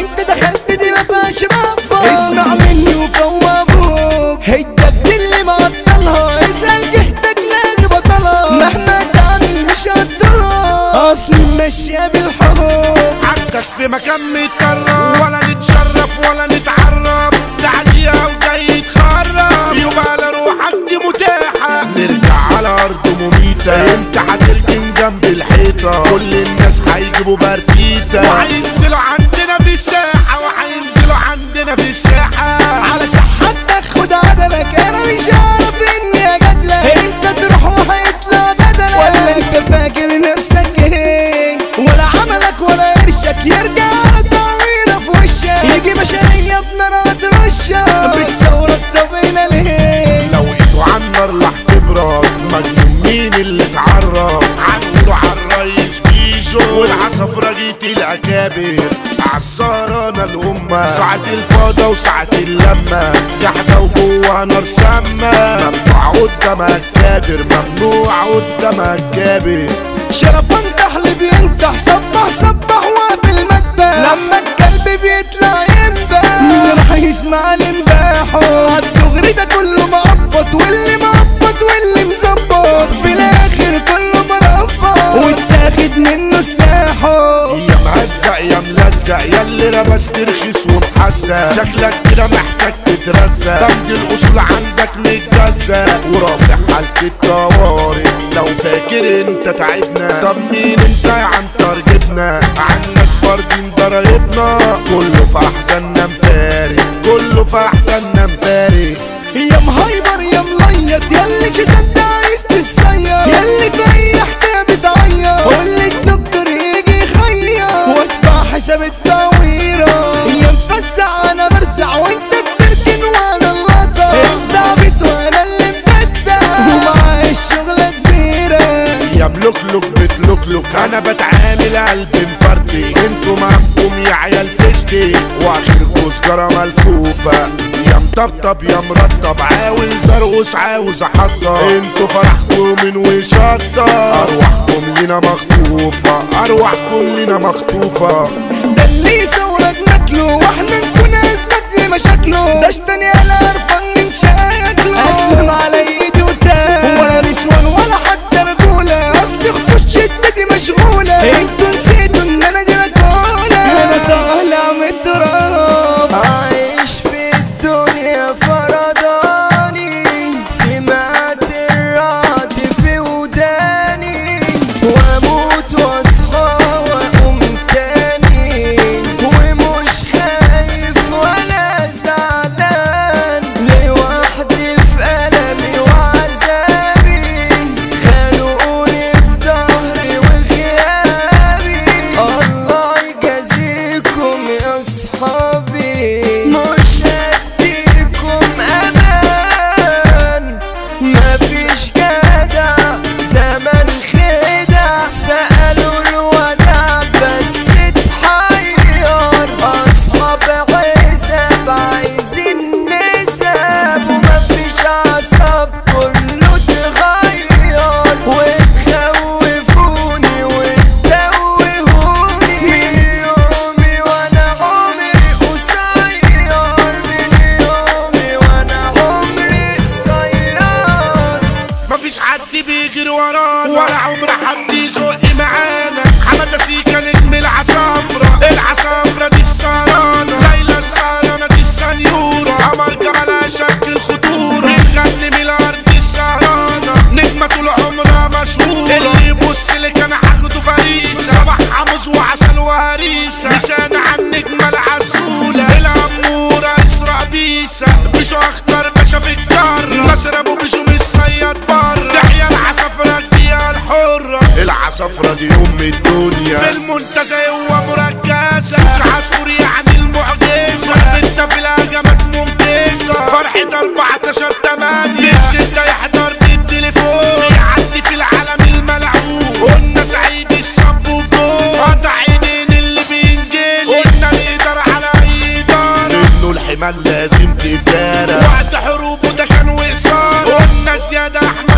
انت دخلت دي مفيهاش رفة. اسمع مني وفوق ابوك هيدك اللي معطلها، اسأل جهتك لاقي بطلها، مهما تعمل مش هتضلها، اصل ماشية بالحروب. عندك في مكان متكرر ولا نتشرف ولا نتعرف، تعديها وجاي تخرب يبقى لروحك دي متاحة. نرجع على ارض مميتة، انت هتركن جنب الحيطة، كل الناس هيجيبوا بارتيتا وهينزلوا عندنا في الساحة، وهينزلوا عندنا في الساحة. على صحتك خد عدلك، انا مش عارف اني اجادلك، انت تروح وهيطلع بدلك، ولا انت فاكر نفسك ايه، ولا عملك ولا قرشك يرجع تعويره في وشك، يجي بشرية بنار ترشك بتصورك. طب هنا ليه لو ايده عالنار راح تبرد، مجنون مين اللي اتعرض، عنده عالريس بيجو والعصفرة جيت الاكابر، عالسهرانة الأمة ساعة الفاضة وساعة اللمة، جحدة وجوه نار سامة، ممنوع قدامها الكابر، ممنوع قدامها الكابر. شرفان تحلي بينتح، صبح صبح وفي المذبح، لما الكلب بيطلع ينبح مين راح يسمع لنباحه، عالدغري ده كله مقبط، واللي مقبط واللي مظبط في الاخر كله مربط، واتاخد منه سلاحه. يا مهزق يا ملزق يا اللي لبست رخيص ومحزق، شكلك كده محتاج تترزق، بند الاصول عندك متجزق، ورافع حالة الطوارئ. لو فاكر انت تعبنا، طب مين انت يا عنتر جبنا، عالناس فاردين ضرايبنا، كله في احزاننا مفارق، كله في احزاننا مفارق. يا مهايبر يا مليط ياللي شتمت عايز تتصيد، ياللي في اي حكايه بتعيط، قول الدكتور يجي يخيط وادفع حساب التعويره. يا مفسع انا برزع وانت بتركن وانا اللقطه، انت عبيط وانا اللي مفتح ومعايا الشغله كبيره. يا ملوكلوك بتلوكلوك انا بتعامل قلبي مفرتي، انتوا معكم يا عيال فشتي، واخركوا سجارة ملفوفة. يا مطبطب يا مرطب عاوز ارقص عاوز احطب، انتوا فرحكم من وشطة، ارواحكم لينا مخطوفة، ارواحكم لينا مخطوفة. ده اللي يصورك ناكله واحنا نكون اثبت لمشاكله، ده اشتني على قرفان من شكله، اسلم على ايدي وتاه ولا نسوان ولا حتى رجوله، اصل اخت الشدة دي مشغولة، انتوا نسيتوا ان انا دي رجولة، انا طالع من التراب. عايش في الدنيا فرداني، سمعت الرعد في وداني، واموت واصحى واقوم تاني، ومش خايف ولا زعلان، لوحدي في ألمي وعذابي، خانقوني في ظهري وغيابي، الله يجازيكم يا صحابي، مش هديكم امان، مفيش جدع زمن خدع، سألوا الوداع بس اتحير، اصحاب عزب عايزين نسب، ومفيش عصب كله اتغير، وتخوفوني وتتوهوني، من يومي وانا عمري قصير، من يومي وانا عمري قصير. مفيش حد بيجري ورانا ولا عمر حد يزق معانا، حمادة سيكا نجم العصافرة، العصافرة دي السهرانة، ليلى السهرانة دي السنيورة، قمر جمالها شكل خطورة، بتغني من الأرض السهرانة، نجمة طول عمرها مشهورة، اللي يبص لك أنا هاخده فريسة، صباح حمص وعسل وهريسة، لسان عن النجمة العسولة، الأمورة إسراء بيسة، بيشو أخضر باشا في الجرة، نشربه بيشو مش صياد بره، تحيا العصافرة الجية الحرة، العصافرة دي أم الدنيا، في المنتزه هو مركزة، سوق عصفور يعني المعجزة، بنتنا في الهجمات ممتازة، فرحة 14/8 في الشدة يحضر بالتليفون، يعدي في العالم الملعون، قلنا سعيد الصب وجول، قطع عينين اللي بينجل، قلنا نقدر على أي دار، إنه الحمال لازم تتدارى، وقت حروبه ده كان وقصار، قلنا زيادة أحمد